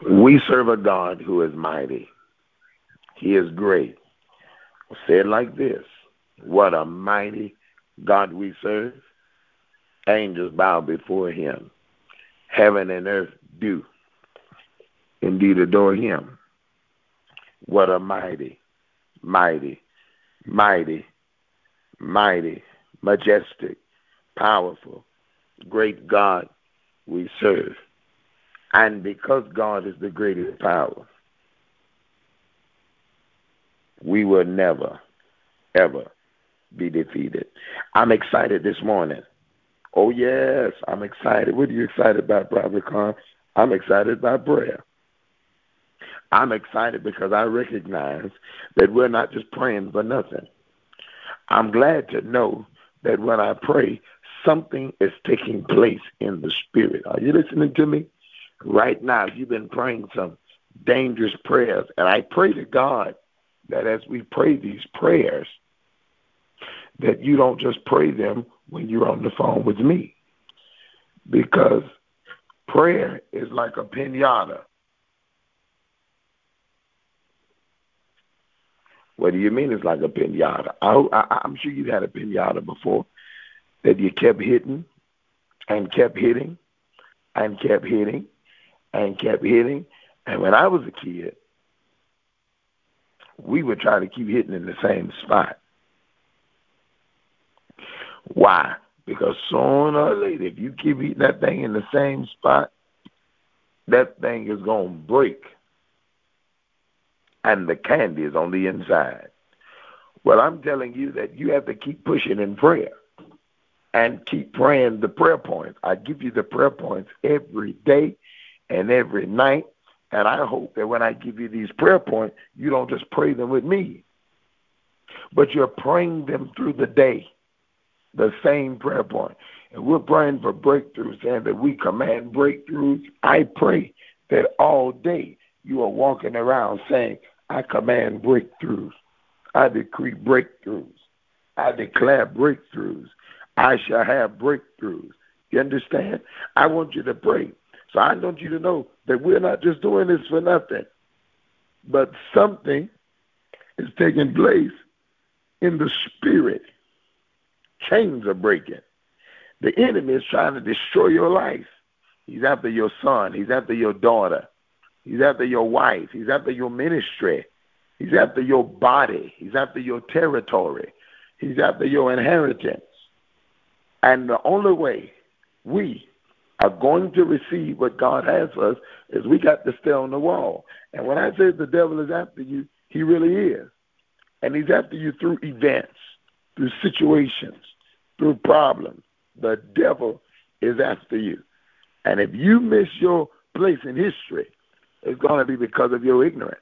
We serve a God who is mighty. He is great. Say it like this. What a mighty God we serve. Angels bow before him. Heaven and earth do indeed adore him. What a mighty, mighty, mighty, mighty, majestic, powerful, great God we serve. And because God is the greatest power, we will never, ever be defeated. I'm excited this morning. Oh, yes, I'm excited. What are you excited about, Brother Khan? I'm excited about prayer. I'm excited because I recognize that we're not just praying for nothing. I'm glad to know that when I pray, something is taking place in the spirit. Are you listening to me? Right now, you've been praying some dangerous prayers, and I pray to God that as we pray these prayers, that you don't just pray them when you're on the phone with me, because prayer is like a pinata. What do you mean it's like a pinata? I'm sure you've had a pinata before that you kept hitting and kept hitting and kept hitting and kept hitting. And when I was a kid, we would try to keep hitting in the same spot. Why? Because sooner or later, if you keep hitting that thing in the same spot, that thing is going to break. And the candy is on the inside. Well, I'm telling you that you have to keep pushing in prayer and keep praying the prayer points. I give you the prayer points every day and every night, and I hope that when I give you these prayer points, you don't just pray them with me, but you're praying them through the day, the same prayer point. And we're praying for breakthroughs, saying that we command breakthroughs. I pray that all day you are walking around saying, I command breakthroughs. I decree breakthroughs. I declare breakthroughs. I shall have breakthroughs. You understand? I want you to pray. So I want you to know that we're not just doing this for nothing, but something is taking place in the spirit. Chains are breaking. The enemy is trying to destroy your life. He's after your son. He's after your daughter. He's after your wife. He's after your ministry. He's after your body. He's after your territory. He's after your inheritance. And the only way we are going to receive what God has for us is we got to stay on the wall. And when I say the devil is after you, he really is. And he's after you through events, through situations, through problems. The devil is after you. And if you miss your place in history, it's going to be because of your ignorance.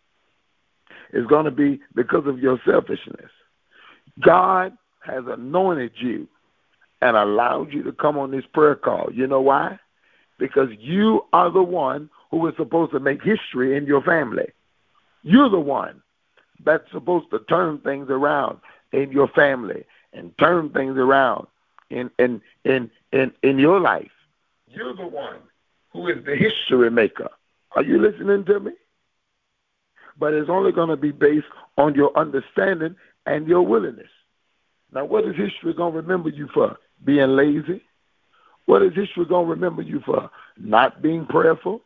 It's going to be because of your selfishness. God has anointed you and allowed you to come on this prayer call. You know why? Because you are the one who is supposed to make history in your family. You're the one that's supposed to turn things around in your family and turn things around in your life. You're the one who is the history maker. Are you listening to me? But it's only going to be based on your understanding and your willingness. Now, what is history going to remember you for? Being lazy? What is history going to remember you for? Not being prayerful?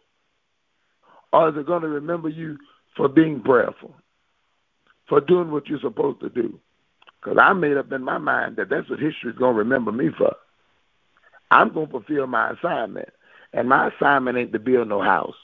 Or is it going to remember you for being prayerful? For doing what you're supposed to do? Because I made up in my mind that that's what history is going to remember me for. I'm going to fulfill my assignment. And my assignment ain't to build no house.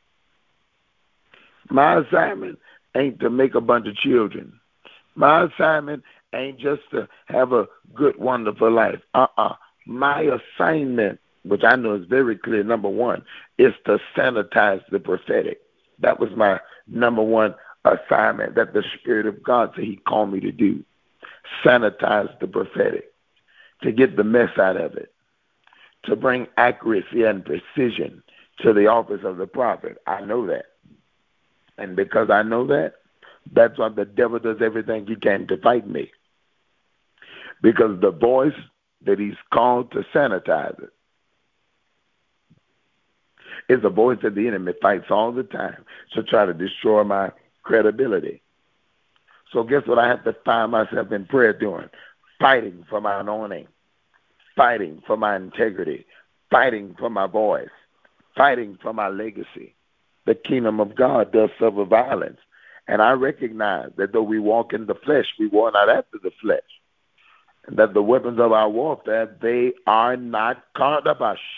My assignment ain't to make a bunch of children. My assignment ain't just to have a good, wonderful life. My assignment, which I know is very clear, number one, is to sanitize the prophetic. That was my number one assignment that the Spirit of God said he called me to do. Sanitize the prophetic, to get the mess out of it, to bring accuracy and precision to the office of the prophet. I know that. And because I know that, that's why the devil does everything he can to fight me. Because the voice that he's called to sanitize it It's a voice that the enemy fights all the time to try to destroy my credibility. So guess what I have to find myself in prayer doing? Fighting for my anointing, fighting for my integrity, fighting for my voice, fighting for my legacy. The kingdom of God does suffer violence. And I recognize that though we walk in the flesh, we war not after the flesh. And that the weapons of our warfare, they are not carnal.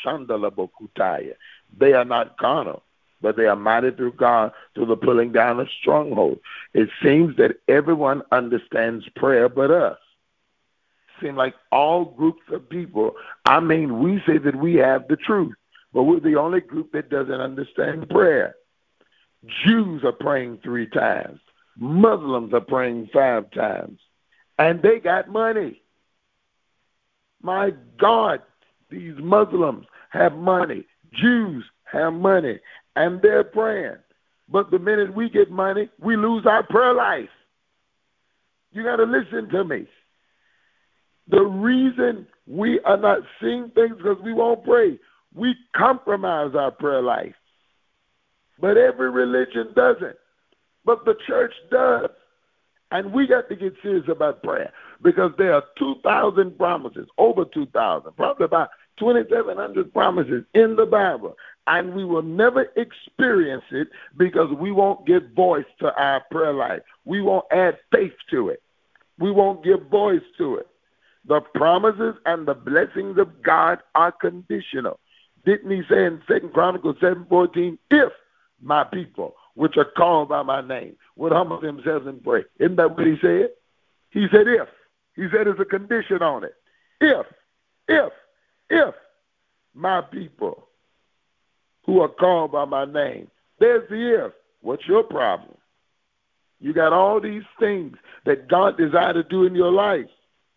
They are not carnal, but they are mighty through God to the pulling down of strongholds. It seems that everyone understands prayer but us. Seems like all groups of people, we say that we have the truth, but we're the only group that doesn't understand prayer. Jews are praying 3 times. Muslims are praying 5 times. And they got money. My God, these Muslims have money. Jews have money. And they're praying. But the minute we get money, we lose our prayer life. You got to listen to me. The reason we are not seeing things because we won't pray. We compromise our prayer life. But every religion doesn't. But the church does. And we got to get serious about prayer because there are 2,000 promises, over 2,000, probably about 2,700 promises in the Bible. And we will never experience it because we won't give voice to our prayer life. We won't add faith to it. We won't give voice to it. The promises and the blessings of God are conditional. Didn't he say in 2 Chronicles 7:14, if my people, which are called by my name, would humble themselves and pray. Isn't that what he said? He said if. He said there's a condition on it. If my people who are called by my name. There's the if. What's your problem? You got all these things that God desired to do in your life,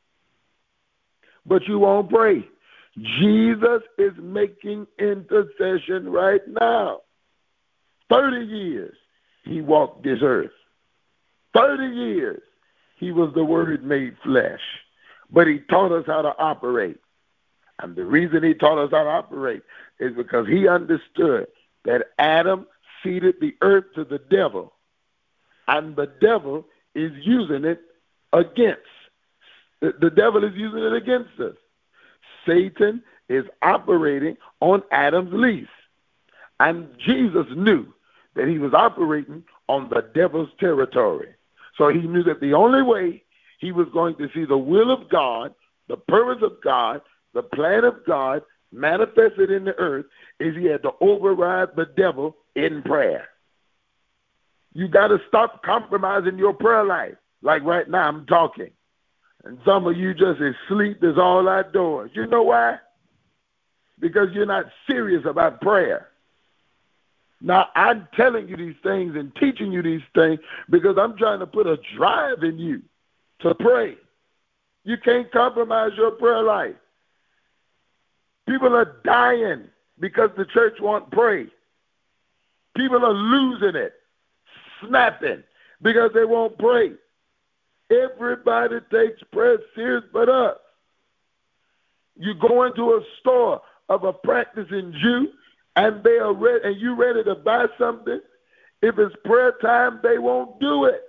but you won't pray. Jesus is making intercession right now. 30 years he walked this earth. 30 years he was the Word made flesh. But he taught us how to operate. And the reason he taught us how to operate is because he understood that Adam ceded the earth to the devil. And the devil is using it against. The devil is using it against us. Satan is operating on Adam's lease. And Jesus knew that he was operating on the devil's territory. So he knew that the only way he was going to see the will of God, the purpose of God, the plan of God manifested in the earth is he had to override the devil in prayer. You got to stop compromising your prayer life. Like right now I'm talking. And some of you just asleep is all outdoors. You know why? Because you're not serious about prayer. Now, I'm telling you these things and teaching you these things because I'm trying to put a drive in you to pray. You can't compromise your prayer life. People are dying because the church won't pray. People are losing it, snapping because they won't pray. Everybody takes prayer serious but us. You go into a store of a practicing Jew and they are ready, and you ready to buy something. If it's prayer time, they won't do it.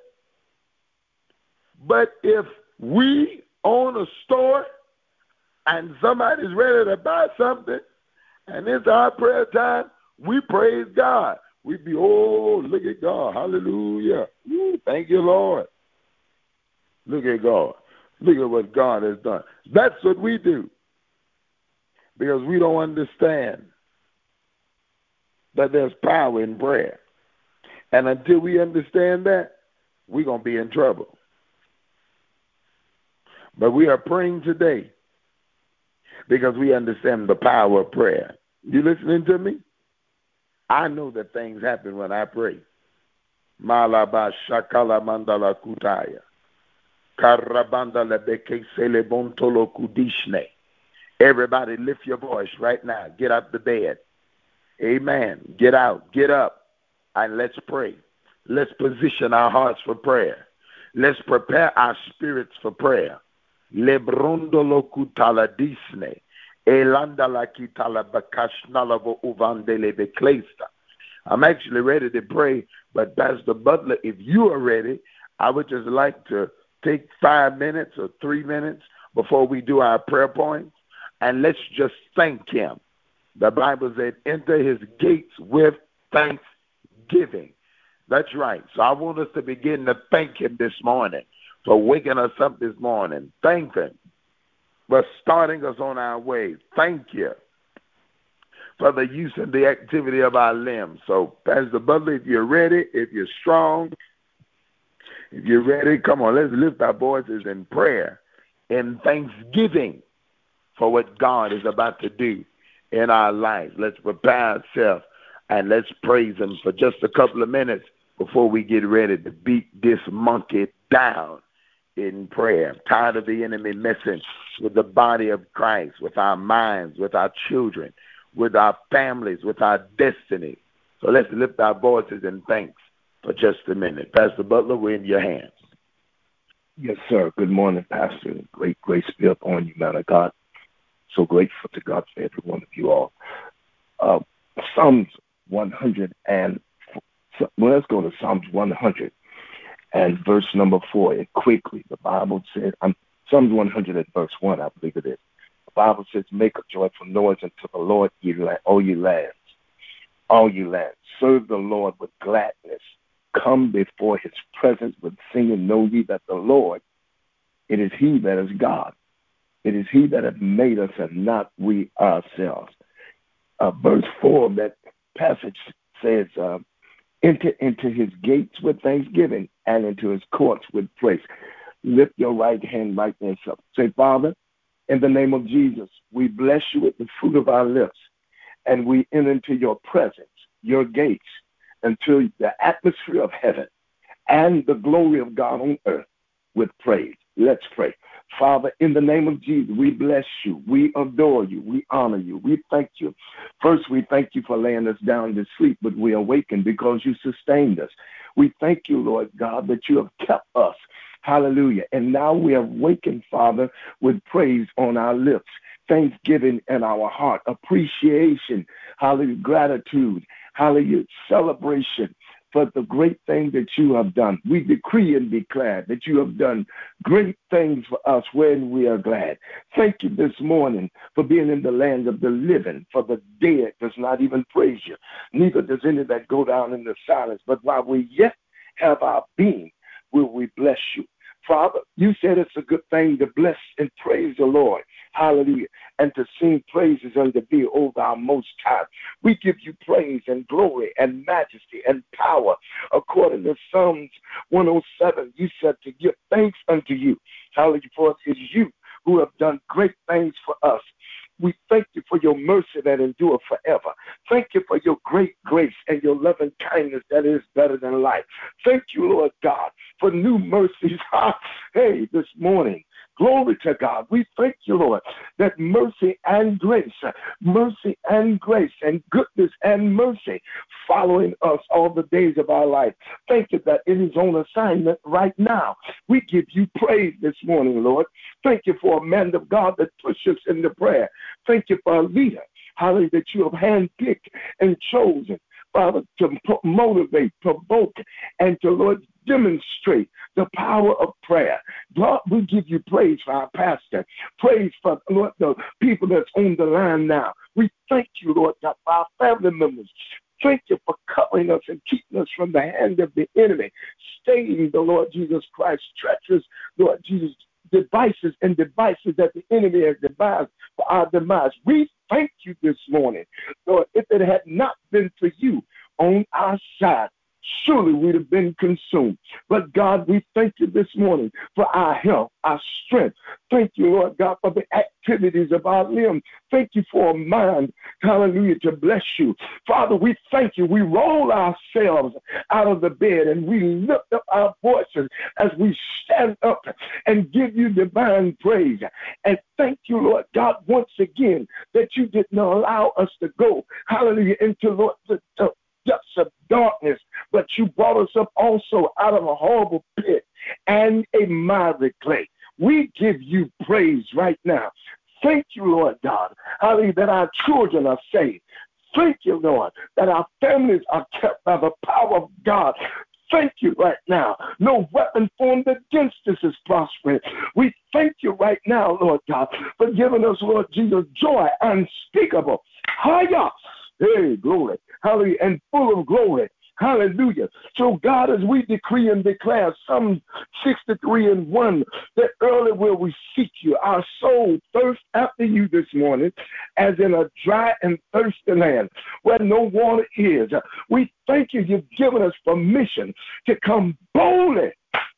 But if we own a store and somebody's ready to buy something, and it's our prayer time, we praise God. We be, oh, look at God. Hallelujah. Woo, thank you, Lord. Look at God. Look at what God has done. That's what we do. Because we don't understand that there's power in prayer. And until we understand that, we're going to be in trouble. But we are praying today because we understand the power of prayer. You listening to me? I know that things happen when I pray. Malaba shakala mandala kutaya. Karabanda lebeke sele bontolo kudishne. Everybody lift your voice right now. Get out the bed. Amen. Get out. Get up. And let's pray. Let's position our hearts for prayer. Let's prepare our spirits for prayer. Lebrondolo kutala disne. I'm actually ready to pray, but Pastor Butler, if you are ready, I would just like to take 5 minutes or 3 minutes before we do our prayer points, and let's just thank him. The Bible said, enter his gates with thanksgiving. That's right. So I want us to begin to thank him this morning for waking us up this morning. Thank him for starting us on our way. Thank you for the use and the activity of our limbs. So, Pastor Butler, if you're ready, if you're strong, if you're ready, come on, let's lift our voices in prayer, in thanksgiving for what God is about to do in our lives. Let's prepare ourselves and let's praise him for just a couple of minutes before we get ready to beat this monkey down in prayer. I'm tired of the enemy messing with the body of Christ, with our minds, with our children, with our families, with our destiny. So let's lift our voices in thanks for just a minute. Pastor Butler, we're in your hands. Yes, sir. Good morning, Pastor. Great grace be upon you, man of God. So grateful to God for every one of you all. Psalms 100 and let's go to Psalms 100 and verse number 4. And quickly, the Bible says, Psalms 100 and verse 1, I believe it is. The Bible says, make a joyful noise unto the Lord, all ye lands. All ye lands. Serve the Lord with gladness. Come before his presence with singing. Know ye that the Lord, it is he that is God. It is he that hath made us and not we ourselves. Verse 4, that passage says, enter into his gates with thanksgiving and into his courts with praise. Lift your right hand right there. Say, Father, in the name of Jesus, we bless you with the fruit of our lips, and we enter into your presence, your gates, into the atmosphere of heaven and the glory of God on earth with praise. Let's pray. Father, in the name of Jesus, we bless you. We adore you. We honor you. We thank you. First, we thank you for laying us down to sleep, but we awakened because you sustained us. We thank you, Lord God, that you have kept us. Hallelujah. And now we are awakened, Father, with praise on our lips, thanksgiving in our heart, appreciation, hallelujah, gratitude, hallelujah, celebration for the great thing that you have done. We decree and declare that you have done great things for us when we are glad. Thank you this morning for being in the land of the living, for the dead does not even praise you, neither does any that go down in the silence. But while we yet have our being, will we bless you. Father, you said it's a good thing to bless and praise the Lord. Hallelujah. And to sing praises unto thee, O thou most high. We give you praise and glory and majesty and power. According to Psalms 107, you said to give thanks unto you. Hallelujah. For it is you who have done great things for us. We thank you for your mercy that endure forever. Thank you for your great grace and your loving kindness that is better than life. Thank you, Lord God, for new mercies. Hey, this morning. Glory to God. We thank you, Lord, that mercy and grace and goodness and mercy following us all the days of our life. Thank you that it is on assignment right now. We give you praise this morning, Lord. Thank you for a man of God that pushes into prayer. Thank you for a leader, hallelujah, that you have handpicked and chosen, Father, to motivate, provoke, and to, Lord, demonstrate the power of prayer. God, we give you praise for our pastor. Praise for, Lord, the people that's on the line now. We thank you, Lord God, for our family members. Thank you for covering us and keeping us from the hand of the enemy, staying the Lord Jesus Christ, treacherous, Lord Jesus, devices that the enemy has devised for our demise. We thank you this morning, Lord. If it had not been for you on our side, surely we'd have been consumed. But God, we thank you this morning for our health, our strength. Thank you, Lord God, for the activities of our limbs. Thank you for a mind, hallelujah, to bless you. Father, we thank you. We roll ourselves out of the bed and we lift up our voices as we stand up and give you divine praise. And thank you, Lord God, once again that you didn't allow us to go, hallelujah, into, Lord, the depths of darkness, but you brought us up also out of a horrible pit and a miry clay. We give you praise right now. Thank you, Lord God, hallelujah, that our children are saved. Thank you, Lord, that our families are kept by the power of God. Thank you right now. No weapon formed against us is prospering. We thank you right now, Lord God, for giving us, Lord Jesus, joy unspeakable. Higher. Hey, glory. Hallelujah. And full of glory. Hallelujah. So, God, as we decree and declare Psalm 63:1, that early will we seek you. Our soul thirsts after you this morning, as in a dry and thirsty land where no water is. We thank you. You've given us permission to come boldly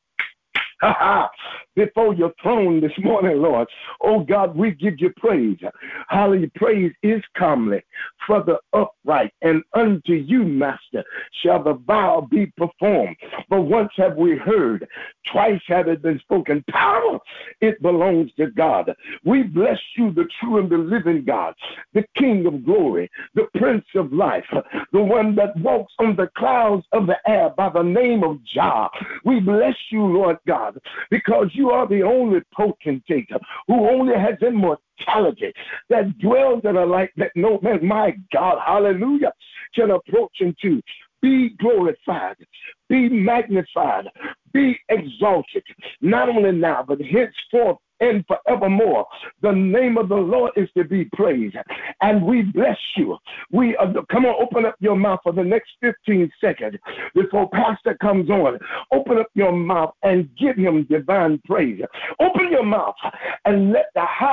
before your throne this morning, Lord. Oh, God, we give you praise. Hallelujah. Praise is comely for the upright, and unto you, Master, shall the vow be performed. For once have we heard, twice have it been spoken. Power, it belongs to God. We bless you, the true and the living God, the King of glory, the Prince of life, the one that walks on the clouds of the air by the name of Jah. We bless you, Lord God, because you are the only potentate who only has immortality, that dwells in a light that no man, my God, hallelujah, can approach into. Be glorified, be magnified, be exalted, not only now, but henceforth and forevermore. The name of the Lord is to be praised, and we bless you. We come on, open up your mouth for the next 15 seconds before Pastor comes on. Open up your mouth and give him divine praise. Open your mouth and let the high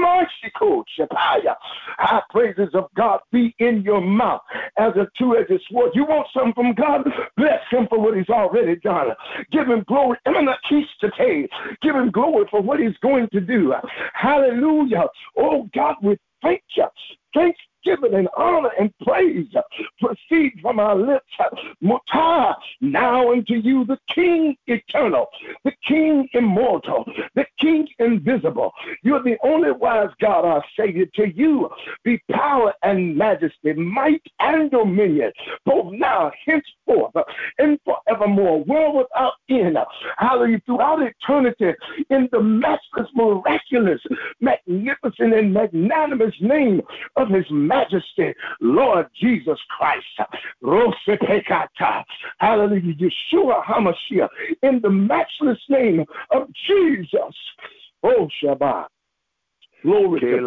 praises of God be in your mouth as a two-edged sword. You want something from God? Bless him for what he's already done. Give him glory. Give him glory for what he's going to do. Hallelujah. Oh, God, we thank you. Thanksgiving and honor and praise proceed from our lips. Mutah, now unto you, the King eternal, the King immortal, the King invisible. You're the only wise God, our Savior. To you be power and majesty, might and dominion, both now, henceforth, and forevermore, world without end. Hallelujah. Throughout eternity, in the matchless, miraculous, magnificent, and magnanimous name of his majesty, Lord Jesus Christ. Hallelujah. Yeshua HaMashiach, in the matchless name of Jesus. Oh, Shabbat. Glory to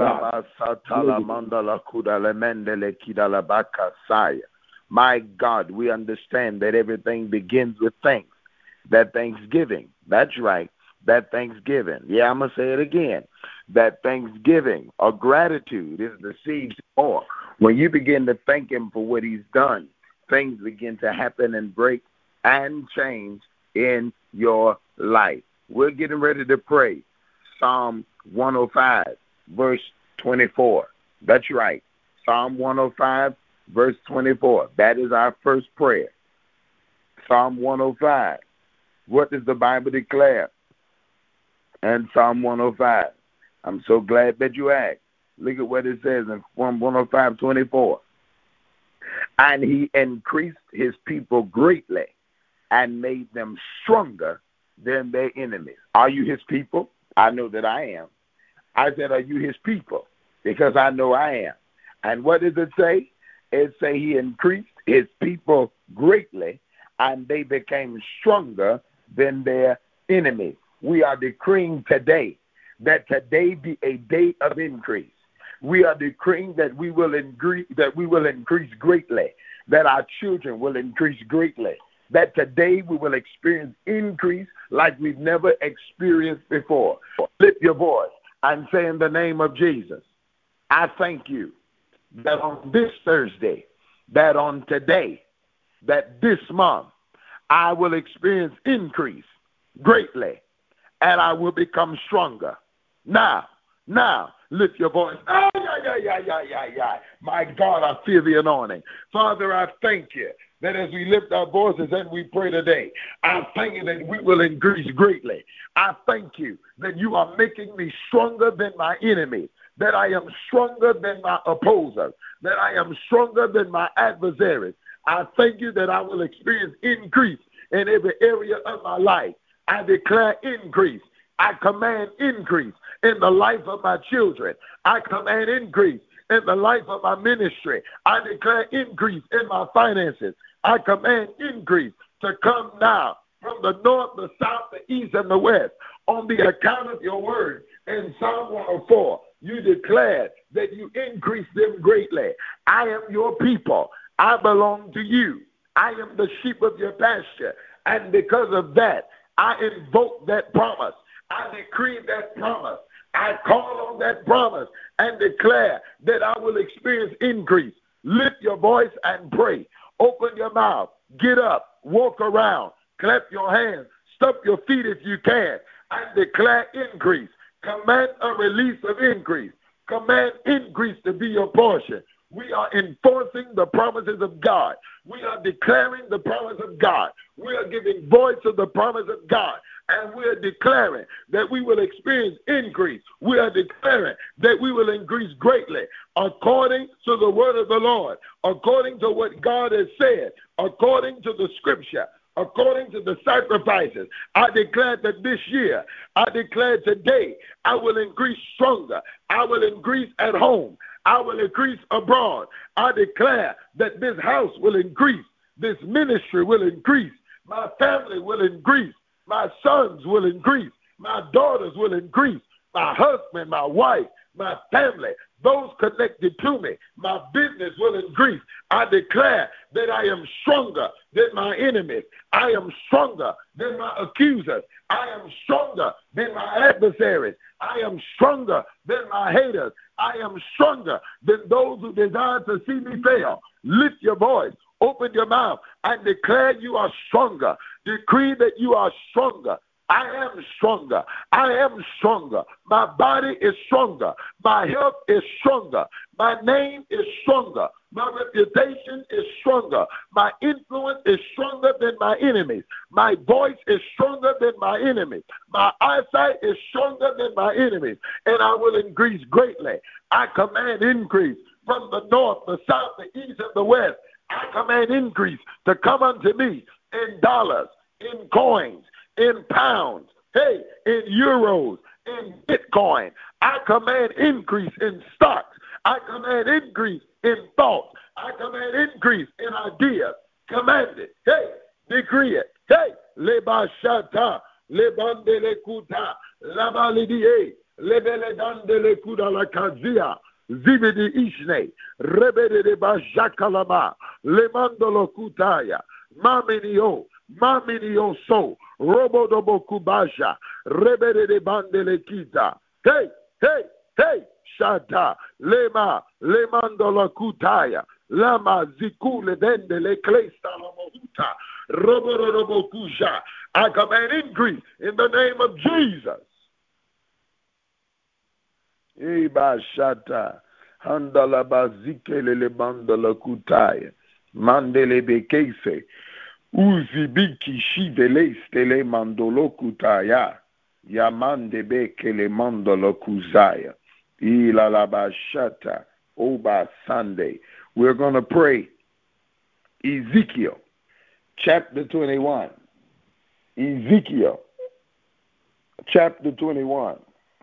God. My God, we understand that everything begins with thanks. That thanksgiving, that's right, that thanksgiving. Yeah, I'm going to say it again. That thanksgiving or gratitude is the seed for. When you begin to thank him for what he's done, things begin to happen and break and change in your life. We're getting ready to pray Psalm 105, verse 24. That's right. Psalm 105, verse 24. That is our first prayer. Psalm 105. What does the Bible declare? And Psalm 105. I'm so glad that you asked. Look at what it says in Psalm 105, 24. And he increased his people greatly and made them stronger than their enemies. Are you his people? I know that I am. I said, are you his people? Because I know I am. And what does it say? It say he increased his people greatly and they became stronger than their enemies. We are decreeing today that today be a day of increase. We are decreeing that we will increase greatly, that our children will increase greatly, that today we will experience increase like we've never experienced before. Lift your voice and say, in the name of Jesus, I thank you that on this Thursday, that on today, that this month, I will experience increase greatly, and I will become stronger. Now, lift your voice. My God, I feel the anointing. Father, I thank you that as we lift our voices and we pray today, I thank you that we will increase greatly. I thank you that you are making me stronger than my enemy, that I am stronger than my opposer, that I am stronger than my adversaries. I thank you that I will experience increase in every area of my life. I declare increase. I command increase in the life of my children. I command increase in the life of my ministry. I declare increase in my finances. I command increase to come now from the north, the south, the east, and the west. On the account of your word in Psalm 104, you declared that you increase them greatly. I am your people. I belong to you. I am the sheep of your pasture. And because of that, I invoke that promise. I decree that promise. I call on that promise and declare that I will experience increase. Lift your voice and pray. Open your mouth. Get up. Walk around. Clap your hands. Stomp your feet if you can. And declare increase. Command a release of increase. Command increase to be your portion. We are enforcing the promises of God. We are declaring the promise of God. We are giving voice to the promise of God. And we are declaring that we will experience increase. We are declaring that we will increase greatly according to the word of the Lord, according to what God has said, according to the scripture, according to the sacrifices. I declare that this year, I declare today, I will increase stronger. I will increase at home. I will increase abroad. I declare that this house will increase. This ministry will increase. My family will increase. My sons will increase. My daughters will increase. My husband, my wife, my family, those connected to me, my business will increase. I declare that I am stronger than my enemies. I am stronger than my accusers. I am stronger than my adversaries. I am stronger than my haters. I am stronger than those who desire to see me fail. Lift your voice. Open your mouth and declare you are stronger. Decree that you are stronger. I am stronger. I am stronger. My body is stronger. My health is stronger. My name is stronger. My reputation is stronger. My influence is stronger than my enemies. My voice is stronger than my enemies. My eyesight is stronger than my enemies. And I will increase greatly. I command increase from the north, the south, the east, and the west. I command increase to come unto me in dollars, in coins, in pounds, hey, in euros, in Bitcoin. I command increase in stocks. I command increase in thoughts. I command increase in ideas. Command it. Hey, decree it. Hey, leba shata, lebande le kuta, labalidie, lebele dande le kuda la kazia. Zibidi ishne, rebede de bajakalama, lemandolo kutaya, maminio so, robodobo kubaja, rebede de bandele kita. Hey, hey, hey, shata, lemandolo kutaya, lama zikule dende le klesta la mohuta, robodobo kuja. I command increase in the name of Jesus. Eba shata handala bazikele le bandala kutaya mandele bekese uzibiki shivele stele mandolo kutaya yamande bekele mandala kuzaya ila la bashata oba Sunday. We're going to pray Ezekiel chapter 21. Ezekiel chapter 21.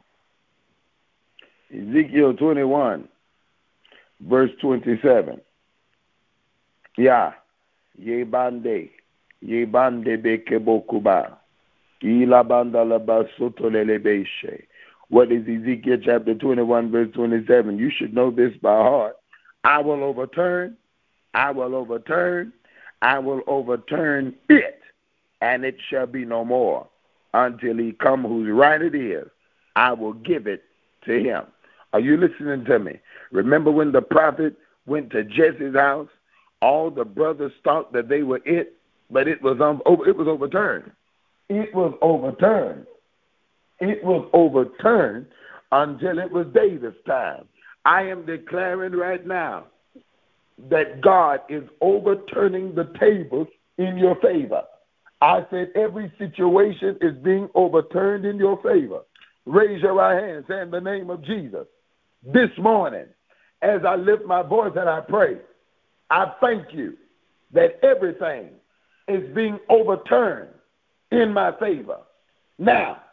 Ezekiel 21, verse 27. Ya, yebande bekebokuba, ilabanda labasotolelebeshe. What is Ezekiel chapter 21, verse 27? You should know this by heart. I will overturn it, and it shall be no more until he come whose right it is. I will give it to him. Are you listening to me? Remember when the prophet went to Jesse's house? All the brothers thought that they were it, but it was overturned. It was overturned. It was overturned until it was David's time. I am declaring right now that God is overturning the tables in your favor. I said every situation is being overturned in your favor. Raise your right hand, say in the name of Jesus. This morning, as I lift my voice and I pray, I thank you that everything is being overturned in my favor. Now,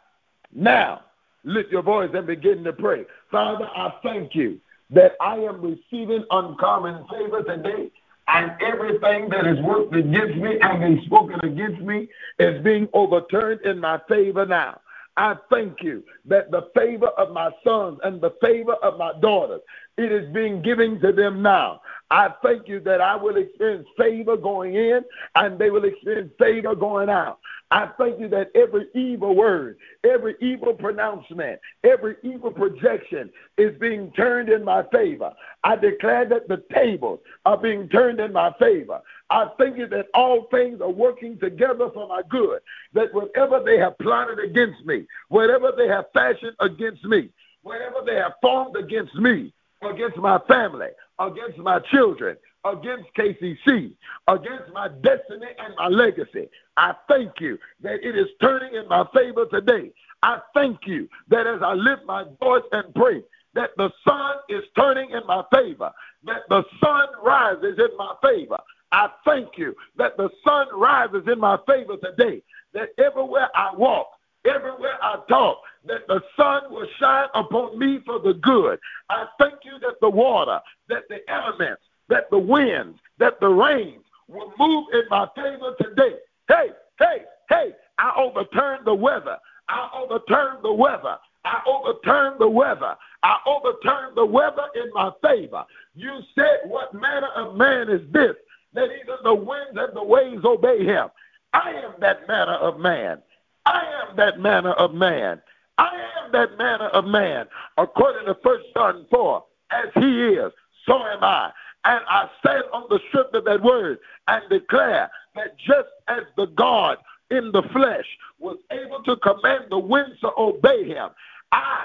Now, lift your voice and begin to pray. Father, I thank you that I am receiving uncommon favor today, and everything that is worked against me and been spoken against me is being overturned in my favor now. I thank you that the favor of my sons and the favor of my daughters, it is being given to them now. I thank you that I will experience favor going in and they will experience favor going out. I thank you that every evil word, every evil pronouncement, every evil projection is being turned in my favor. I declare that the tables are being turned in my favor. I thank you that all things are working together for my good, that whatever they have plotted against me, whatever they have fashioned against me, whatever they have formed against me, against my family, against my children, against KCC, against my destiny and my legacy, I thank you that it is turning in my favor today. I thank you that as I lift my voice and pray, that the sun is turning in my favor, that the sun rises in my favor. I thank you that the sun rises in my favor today, that everywhere I walk, everywhere I talk, that the sun will shine upon me for the good. I thank you that the water, that the elements, that the winds, that the rains will move in my favor today. Hey, hey, hey, I overturn the weather. I overturn the weather. I overturn the weather. I overturn the weather in my favor. You said, what manner of man is this, that even the winds and the waves obey him? I am that manner of man. I am that manner of man. I am that manner of man. According to 1 John 4, as he is, so am I. And I stand on the strength of that word and declare that just as the God in the flesh was able to command the winds to obey him, I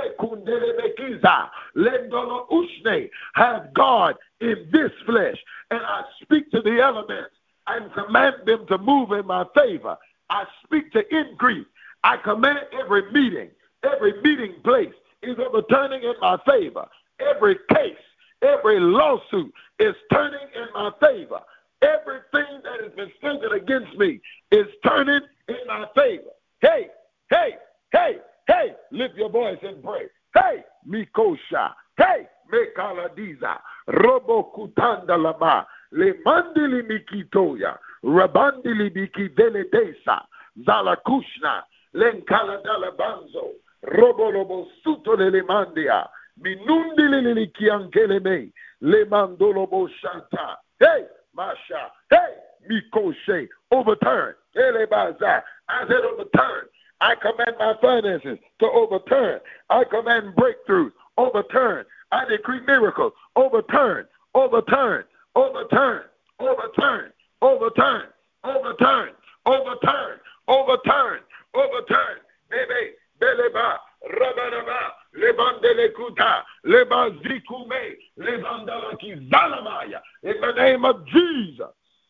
have God in this flesh, and I speak to the elements and command them to move in my favor. I speak to increase. I command every meeting place is overturning in my favor. Every case, every lawsuit is turning in my favor. Everything that has been spoken against me is turning in my favor. Hey, hey, hey, hey, lift your voice and pray. Hey, Mikosha. Hey, Mekaladiza. Robo Kutanda Lama. Le Mandili Mikitoya. Rabandili Bikidele Desa. Zalakushna. Lenkala Dalabanzo. Robo Robo Suto Le Mandia. Minundili Likiankeleme. Le Mandolobo Shanta. Hey, Masha. Hey, Mikoshe. Overturn. Elebaza. I said overturn. I command my finances to overturn. I command breakthroughs. Overturn. I decree miracles. Overturn. Overturn. Overturn. Overturn. Overturn. Overturn. Overturn. Overturn. Overturn. Bebe. Beleba. Rabanaba. Lebandelekuta. Lebazikume. Lebandalaki Zalamaya. In the name of Jesus.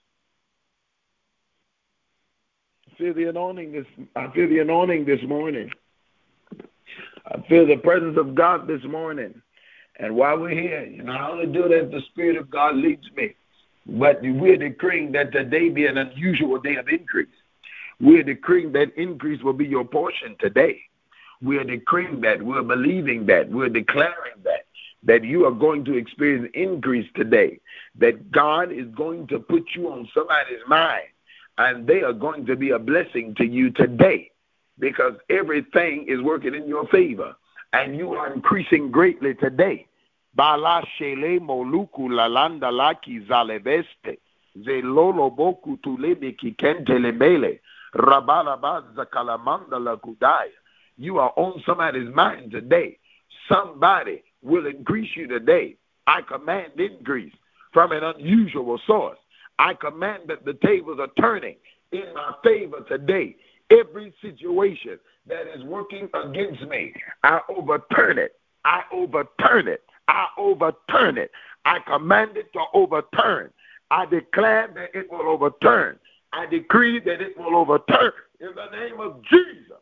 I feel the anointing this morning. I feel the presence of God this morning. And while we're here, I only do it as the Spirit of God leads me. But we're decreeing that today be an unusual day of increase. We're decreeing that increase will be your portion today. We're decreeing that. We're believing that. We're declaring that you are going to experience increase today. That God is going to put you on somebody's mind. And they are going to be a blessing to you today because everything is working in your favor and you are increasing greatly today. Bala shele moluku lalanda laki zaleveste zelolo boku tulebe kikentele mele rabalabaz kalamanda lakudaya. You are on somebody's mind today. Somebody will increase you today. I command increase from an unusual source. I command that the tables are turning in my favor today. Every situation that is working against me, I overturn it. I overturn it. I overturn it. I command it to overturn. I declare that it will overturn. I decree that it will overturn in the name of Jesus.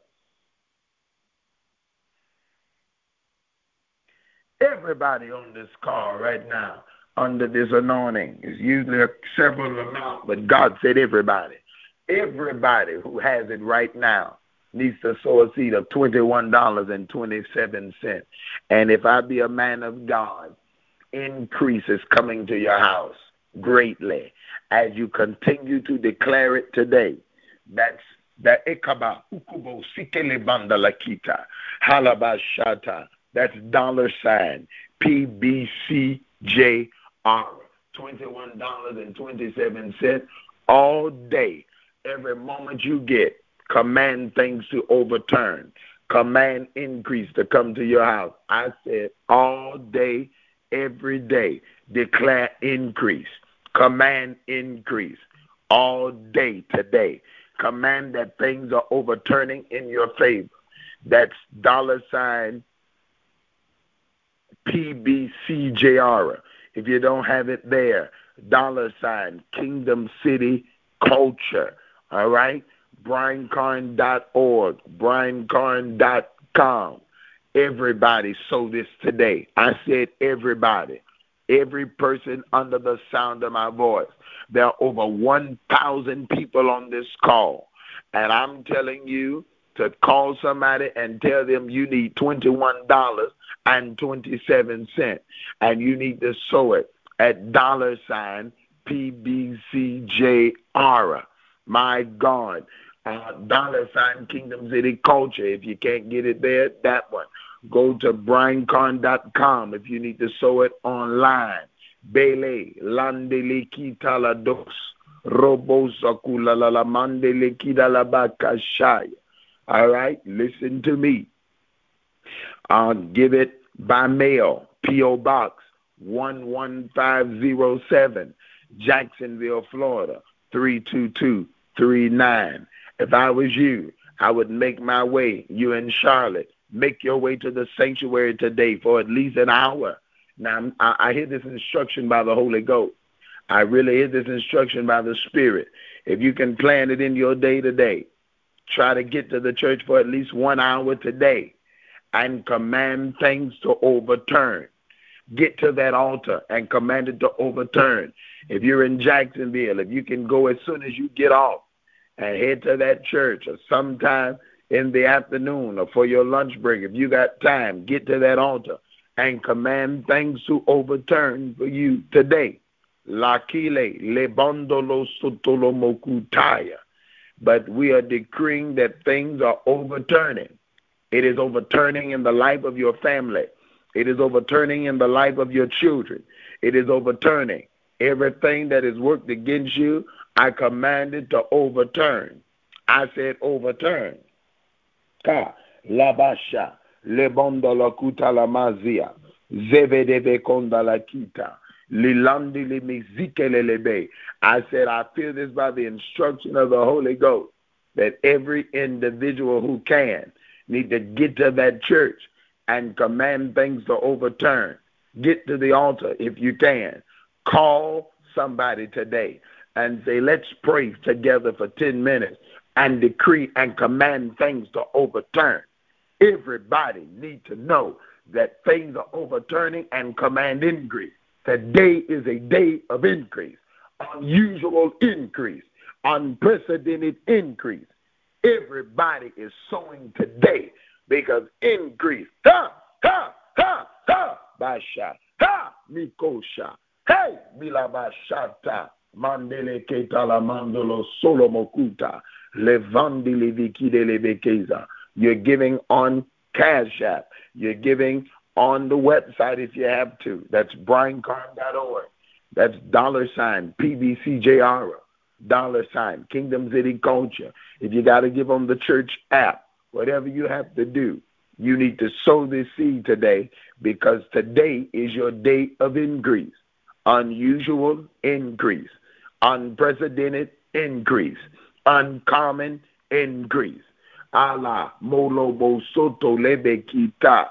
Everybody on this call right now under this anointing is usually several amount, but God said everybody who has it right now, needs to sow a seed of $21.27. And if I be a man of God, increase is coming to your house greatly as you continue to declare it today. That's the Ekaba Ukubo Sikele Bandalakita Halabashata. That's $ PBCJR, $21.27 all day. Every moment you get, command things to overturn. Command increase to come to your house. I said all day, every day. Declare increase. Command increase all day today. Command that things are overturning in your favor. That's $ PBCJR. If you don't have it there, $ Kingdom City Culture. All right? BrianCarn.org, BrianCarn.com. Everybody sow this today. I said everybody. Every person under the sound of my voice. There are over 1,000 people on this call. And I'm telling you to call somebody and tell them you need $21.27. And you need to sow it at $ PBCJR. My God. $ Kingdom City Culture. If you can't get it there, that one. Go to BrianCarn.com if you need to sow it online. Bele, Landele Kitala Dos, Robosakula La Mandele Kidala Bakashaya. All right, listen to me. Give it by mail, P.O. Box 11507, Jacksonville, Florida 32239. If I was you, I would make my way. You in Charlotte, make your way to the sanctuary today for at least an hour. Now, I hear this instruction by the Holy Ghost. I really hear this instruction by the Spirit. If you can plan it in your day today, try to get to the church for at least 1 hour today and command things to overturn. Get to that altar and command it to overturn. If you're in Jacksonville, if you can go as soon as you get off and head to that church, or sometime in the afternoon or for your lunch break, if you got time, get to that altar and command things to overturn for you today. Lakile lebandolo sotolo mokutaya. But we are decreeing that things are overturning. It is overturning in the life of your family. It is overturning in the life of your children. It is overturning. Everything that is worked against you, I command it to overturn. I said overturn. Ka labasha lebondola kuta la mazia zevedeve konda la kita lilandi le mizikele lebe. I said I feel this by the instruction of the Holy Ghost that every individual who can need to get to that church and command things to overturn. Get to the altar if you can. Call somebody today and say, let's pray together for 10 minutes and decree and command things to overturn. Everybody needs to know that things are overturning and command increase. Today is a day of increase, unusual increase, unprecedented increase. Everybody is sowing today because increase. Ha, ha, ha, ha, basha, ha, mikosha, hey, bilabashata, mandele ketala mandolo solomokuta, levandi levikide lebekeza. You're giving on Cash App. You're giving on the website if you have to. That's BrianCarn.org. That's $ PBCJR, $ Kingdom City Culture. If you got to give on the church app, whatever you have to do, you need to sow this seed today because today is your day of increase. Unusual increase. Unprecedented increase. Uncommon increase. Allah molobo soto lebe kita.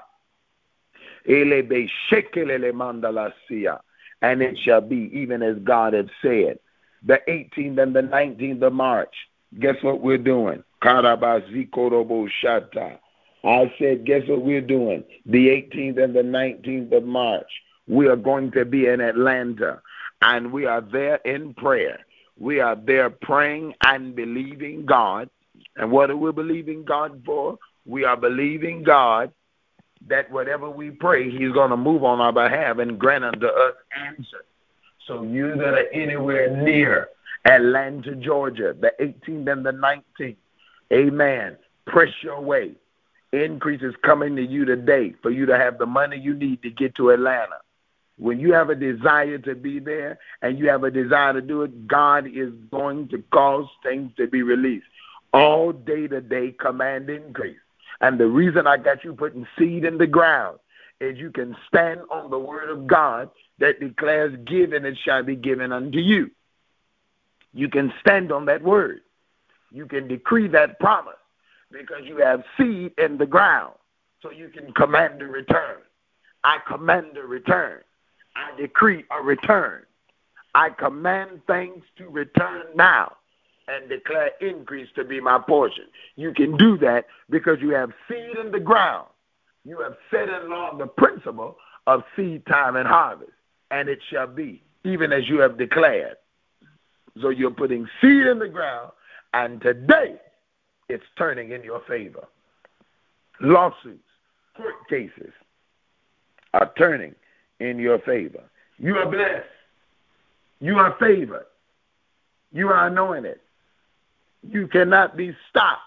Elebe shekelele mandalasia. And it shall be even as God had said. The 18th and the 19th of March. Guess what we're doing? Karabazikorobo shata. I said, guess what we're doing? The 18th and the 19th of March. We are going to be in Atlanta. And we are there in prayer. We are there praying and believing God And what are we believing God for? We are believing God that whatever we pray, he's going to move on our behalf and grant unto us answers. So you that are anywhere near Atlanta, Georgia, the 18th and the 19th, amen, press your way. Increase is coming to you today for you to have the money you need to get to Atlanta. When you have a desire to be there and you have a desire to do it, God is going to cause things to be released. All day to day, command increase. And the reason I got you putting seed in the ground is you can stand on the word of God that declares, give and it shall be given unto you. You can stand on that word. You can decree that promise because you have seed in the ground. So you can command a return. I command a return. I decree a return. I command things to return now and declare increase to be my portion. You can do that because you have seed in the ground. You have set in law the principle of seed time and harvest, and it shall be, even as you have declared. So you're putting seed in the ground, and today it's turning in your favor. Lawsuits, court cases are turning in your favor. You are blessed. You are favored. You are anointed. You cannot be stopped.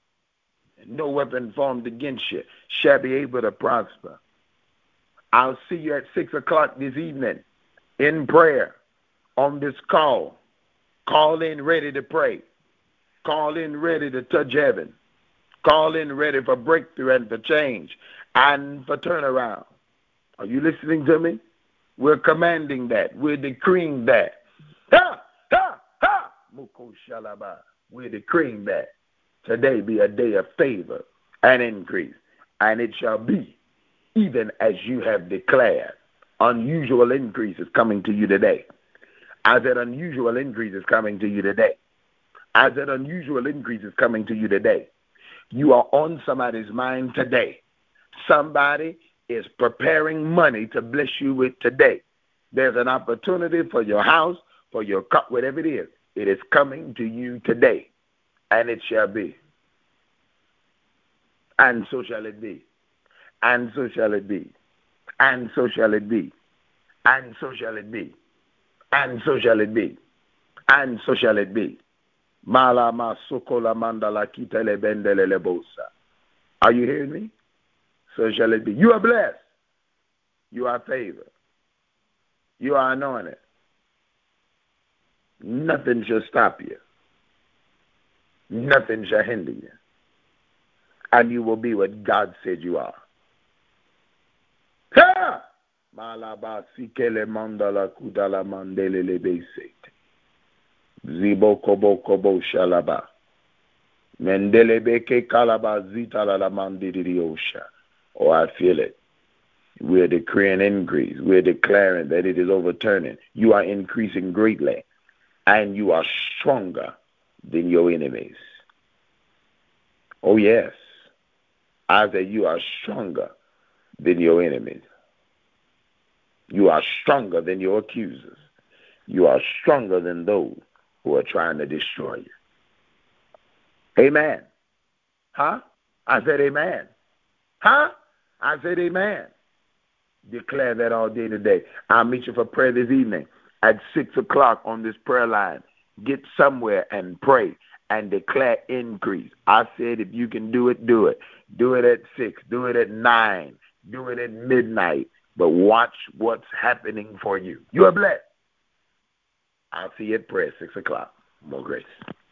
No weapon formed against you shall be able to prosper. I'll see you at 6 o'clock this evening in prayer on this call. Call in ready to pray. Call in ready to touch heaven. Call in ready for breakthrough and for change and for turnaround. Are you listening to me? We're commanding that. We're decreeing that. Ha! Ha! Ha! Muko shalaba. We're decreeing that today be a day of favor and increase, and it shall be even as you have declared. Unusual increase is coming to you today. I said unusual increase is coming to you today. I said unusual increase is coming to you today. You are on somebody's mind today. Somebody is preparing money to bless you with today. There's an opportunity for your house, for your cup, whatever it is. It is coming to you today, and it shall be. And so shall it be. And so shall it be. And so shall it be. And so shall it be. And so shall it be. And so shall it be. Malama sokola mandala kitele bendele lebosa. Are you hearing me? So shall it be. You are blessed. You are favored. You are anointed. Nothing shall stop you. Nothing shall hinder you. And you will be what God said you are. Ha! Malaba sikele mandala kudala mandele lebesete. Zibo kobo kobo shalaba. Mendele beke kalaba zita la mandiri osha. Oh, I feel it. We're decreeing increase. We're declaring that it is overturning. You are increasing greatly, and you are stronger than your enemies. Oh, yes. I say you are stronger than your enemies. You are stronger than your accusers. You are stronger than those who are trying to destroy you. Amen. Huh? I said amen. Huh? I said amen. Declare that all day today. I'll meet you for prayer this evening at 6 o'clock on this prayer line. Get somewhere and pray and declare increase. I said if you can do it, do it. Do it at 6. Do it at 9. Do it at midnight. But watch what's happening for you. You are blessed. I'll see you at prayer 6 o'clock. More grace.